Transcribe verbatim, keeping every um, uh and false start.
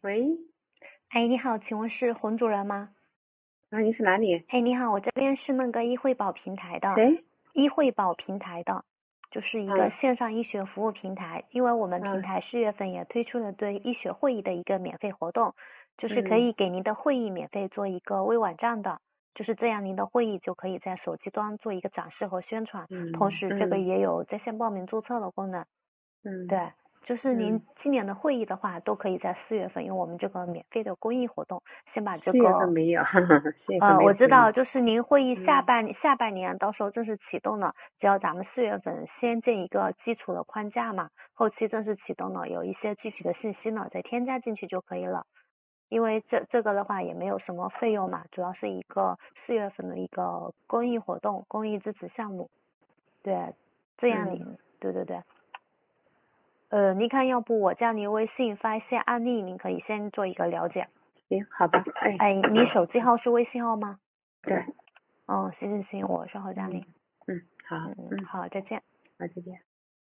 喂， 哎，你好，请问是洪主任吗？ 啊，你是哪里？ 哎，你好，我这边是那个医惠保平台的， 谁？ 医惠保平台的，就是一个嗯线上医学服务平台。因为我们平嗯台四月份也推出了对医学会议的一个免费活动，就是可嗯以给您的会议免费做一个微网站的，就是这样您的会议就可以在手机端做一个展示和宣传，同嗯时这个嗯也有在线报名注册的功能。 嗯对，就是您嗯， 今年的会议的话，都可以在四月份用我们这个免费的公益活动，先把这四月份个， 没有，哈哈，四月份呃， 没有会议。 我知道，就是您会议下嗯半下半年到时候正式启动了，只要咱们四月份先建一个基础的框架嘛，后期正式启动了，有一些具体的信息呢，再添加进去就可以了。因为这这个的话也没有什么费用嘛，主要是一个四月份的一个公益活动、公益支持项目。对，这样你， 嗯， 对对对。呃，您看，要不我加您微信发一些案例，您可以先做一个了解。 行，好吧，哎， 哎，你手机号是微信号吗？ 对， 哦，行行行，我稍后加嗯您。 嗯，好， 嗯嗯， 嗯， 好，再见。 好，再见。